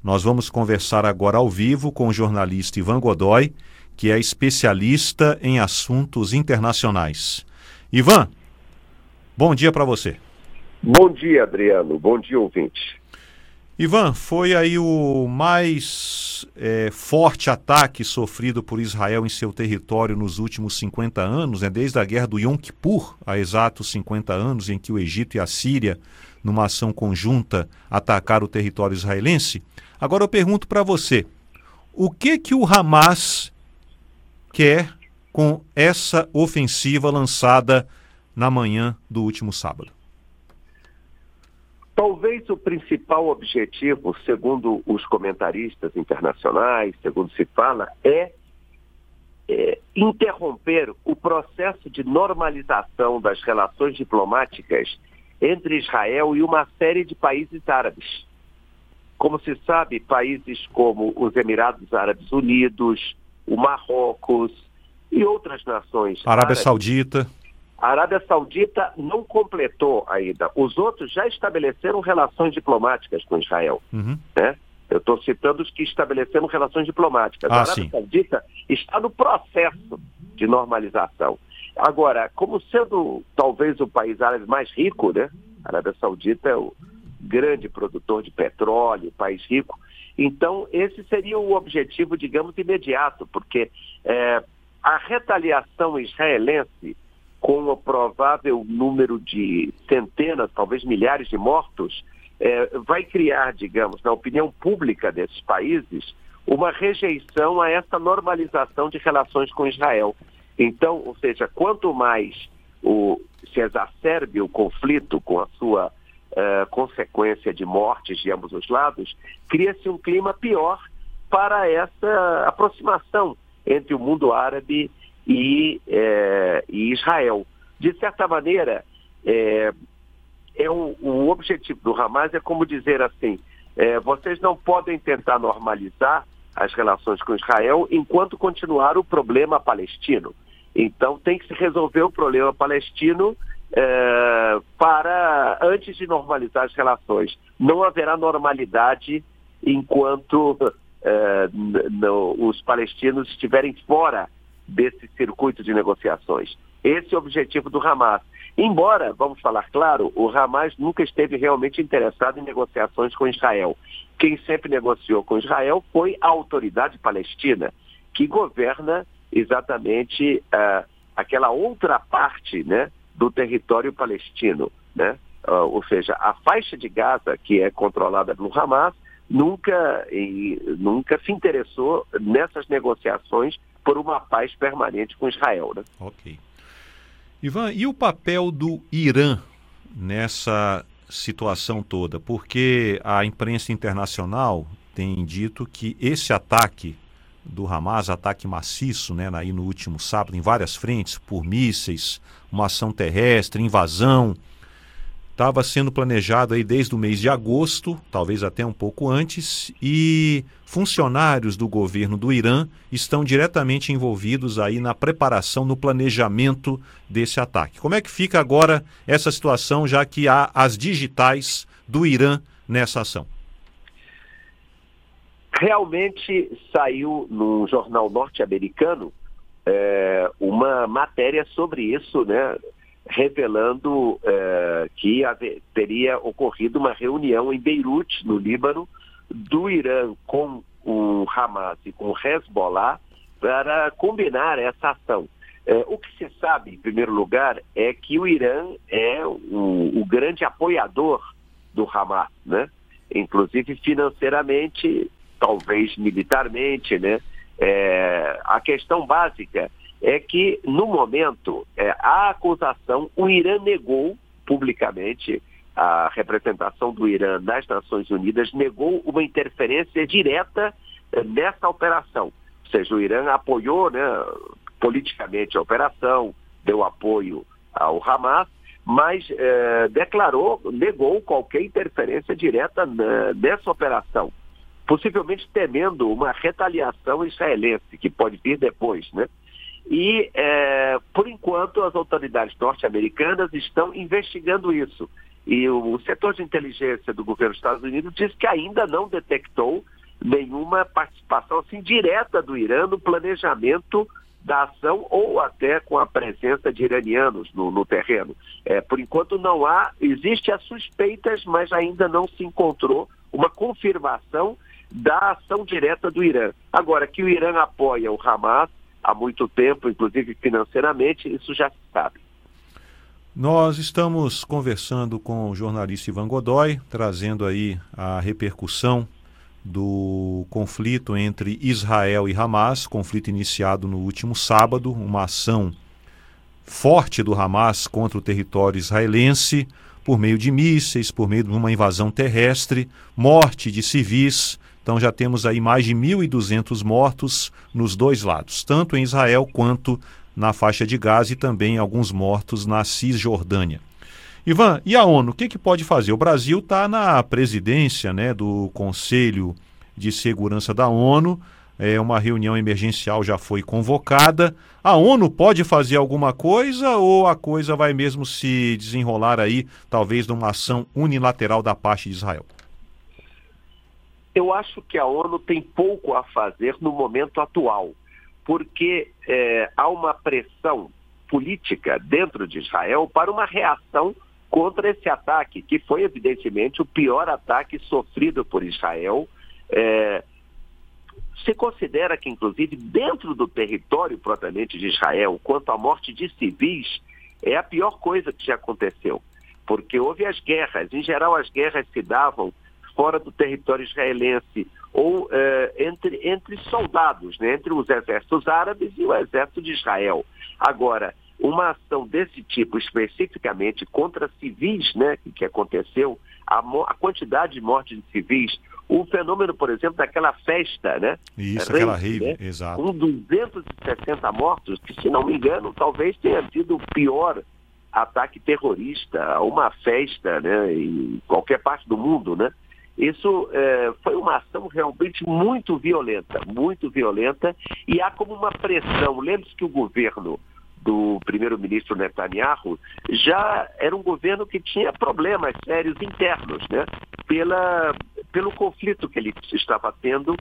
Nós vamos conversar agora ao vivo com o jornalista Ivan Godoy, que é especialista em assuntos internacionais. Ivan, bom dia para você. Bom dia, Adriano. Bom dia, ouvinte. Ivan, foi aí o mais forte ataque sofrido por Israel em seu território nos últimos 50 anos, desde a guerra do Yom Kippur, há exatos 50 anos, em que o Egito e a Síria, numa ação conjunta, atacaram o território israelense. Agora eu pergunto para você, o que o Hamas quer com essa ofensiva lançada na manhã do último sábado? Talvez o principal objetivo, segundo os comentaristas internacionais, segundo se fala, é interromper o processo de normalização das relações diplomáticas entre Israel e uma série de países árabes. Como se sabe, países como os Emirados Árabes Unidos, o Marrocos e outras nações Arábia Saudita. A Arábia Saudita não completou ainda. Os outros já estabeleceram relações diplomáticas com Israel. Né? Eu estou citando os que estabeleceram relações diplomáticas. A Arábia Saudita está no processo de normalização. Agora, como sendo talvez o país árabe mais rico, né? A Arábia Saudita é o grande produtor de petróleo, país rico. Então, esse seria o objetivo, digamos, imediato, porque a retaliação israelense, com o provável número de centenas, talvez milhares de mortos, vai criar, digamos, na opinião pública desses países, uma rejeição a essa normalização de relações com Israel. Então, ou seja, quanto mais se exacerbe o conflito com a sua consequência de mortes de ambos os lados, cria-se um clima pior para essa aproximação entre o mundo árabe e Israel. De certa maneira, o objetivo do Hamas é como dizer assim, vocês não podem tentar normalizar as relações com Israel enquanto continuar o problema palestino. Então tem que se resolver o problema palestino antes de normalizar as relações. Não haverá normalidade enquanto os palestinos estiverem fora desse circuito de negociações. Esse é o objetivo do Hamas. Embora, vamos falar claro, o Hamas nunca esteve realmente interessado em negociações com Israel. Quem sempre negociou com Israel foi a autoridade palestina, que governa exatamente aquela outra parte, né, do território palestino, né? Ou seja, a faixa de Gaza, que é controlada pelo Hamas, nunca se interessou nessas negociações por uma paz permanente com Israel, né? Ok. Ivan, e o papel do Irã nessa situação toda? Porque a imprensa internacional tem dito que esse ataque do Hamas, ataque maciço, aí no último sábado, em várias frentes, por mísseis, uma ação terrestre, invasão, estava sendo planejado aí desde o mês de agosto, talvez até um pouco antes, e funcionários do governo do Irã estão diretamente envolvidos aí na preparação, no planejamento desse ataque. Como é que fica agora essa situação, já que há as digitais do Irã nessa ação? Realmente saiu no jornal norte-americano uma matéria sobre isso, né? Revelando que teria ocorrido uma reunião em Beirute, no Líbano, do Irã com o Hamas e com o Hezbollah para combinar essa ação. O que se sabe, em primeiro lugar, é que o Irã é o grande apoiador do Hamas, né? Inclusive financeiramente, talvez militarmente, né? A questão básica é que, no momento, a acusação, o Irã negou publicamente, a representação do Irã nas Nações Unidas negou uma interferência direta nessa operação. Ou seja, o Irã apoiou, né, politicamente a operação, deu apoio ao Hamas, mas negou qualquer interferência direta nessa operação, possivelmente temendo uma retaliação israelense, que pode vir depois, né? E, por enquanto, as autoridades norte-americanas estão investigando isso. E o setor de inteligência do governo dos Estados Unidos diz que ainda não detectou nenhuma participação assim, direta do Irã no planejamento da ação ou até com a presença de iranianos no terreno. Por enquanto não há, existem as suspeitas, mas ainda não se encontrou uma confirmação da ação direta do Irã. Agora, que o Irã apoia o Hamas há muito tempo, inclusive financeiramente, isso já se sabe. Nós estamos conversando com o jornalista Ivan Godoy, trazendo aí a repercussão do conflito entre Israel e Hamas, conflito iniciado no último sábado, uma ação forte do Hamas contra o território israelense, por meio de mísseis, por meio de uma invasão terrestre, morte de civis. Então já temos aí mais de 1.200 mortos nos dois lados, tanto em Israel quanto na faixa de Gaza e também alguns mortos na Cisjordânia. Ivan, e a ONU, o que pode fazer? O Brasil está na presidência, né, do Conselho de Segurança da ONU, uma reunião emergencial já foi convocada. A ONU pode fazer alguma coisa ou a coisa vai mesmo se desenrolar aí, talvez numa ação unilateral da parte de Israel? Eu acho que a ONU tem pouco a fazer no momento atual, porque há uma pressão política dentro de Israel para uma reação contra esse ataque, que foi evidentemente o pior ataque sofrido por Israel. Se considera que, inclusive, dentro do território propriamente de Israel, quanto à morte de civis, é a pior coisa que já aconteceu, porque houve as guerras. Em geral, as guerras se davam fora do território israelense, ou entre soldados, né, entre os exércitos árabes e o exército de Israel. Agora, uma ação desse tipo, especificamente contra civis, né, que aconteceu, a quantidade de mortes de civis, o fenômeno, por exemplo, daquela festa, né? Isso, aquela rave, né? Exato. Com 260 mortos, que, se não me engano, talvez tenha sido o pior ataque terrorista a uma festa, né, em qualquer parte do mundo, né? Isso foi uma ação realmente muito violenta, e há como uma pressão. Lembre-se que o governo do primeiro-ministro Netanyahu já era um governo que tinha problemas sérios internos, né? Pelo conflito que ele estava tendo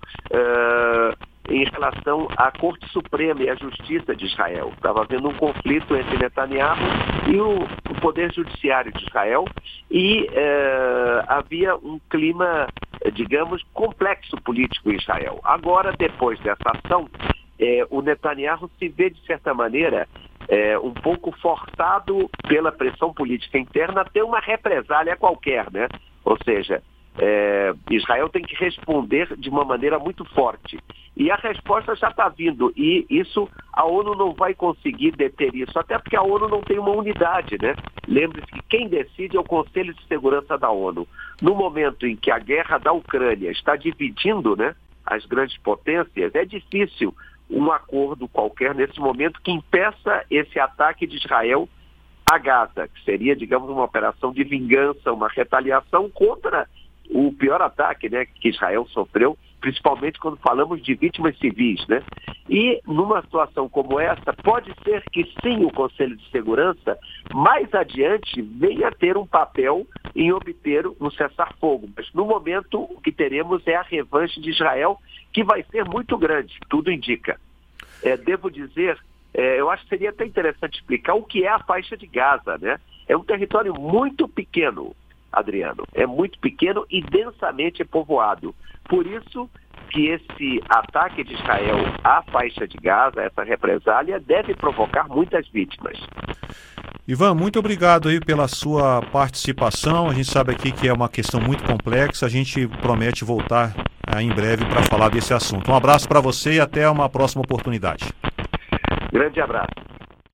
em relação à Corte Suprema e à Justiça de Israel. Estava havendo um conflito entre Netanyahu e o Poder Judiciário de Israel e havia um clima, digamos, complexo político em Israel. Agora, depois dessa ação, o Netanyahu se vê, de certa maneira, um pouco forçado pela pressão política interna a ter uma represália qualquer, né? Ou seja, Israel tem que responder de uma maneira muito forte. E a resposta já está vindo. E isso, a ONU não vai conseguir deter isso, até porque a ONU não tem uma unidade, né? Lembre-se que quem decide é o Conselho de Segurança da ONU. No momento em que a guerra da Ucrânia está dividindo, né, as grandes potências, é difícil um acordo qualquer nesse momento que impeça esse ataque de Israel a Gaza, que seria, digamos, uma operação de vingança, uma retaliação contra o pior ataque, né, que Israel sofreu, principalmente quando falamos de vítimas civis, né? E numa situação como essa, pode ser que sim, o Conselho de Segurança mais adiante venha a ter um papel em obter um cessar-fogo, mas no momento o que teremos é a revanche de Israel, que vai ser muito grande, tudo indica. Devo dizer, eu acho que seria até interessante explicar o que é a faixa de Gaza, né? É um território muito pequeno, Adriano, é muito pequeno e densamente povoado. Por isso que esse ataque de Israel à faixa de Gaza, essa represália, deve provocar muitas vítimas. Ivan, muito obrigado aí pela sua participação. A gente sabe aqui que é uma questão muito complexa. A gente promete voltar em breve para falar desse assunto. Um abraço para você e até uma próxima oportunidade. Grande abraço.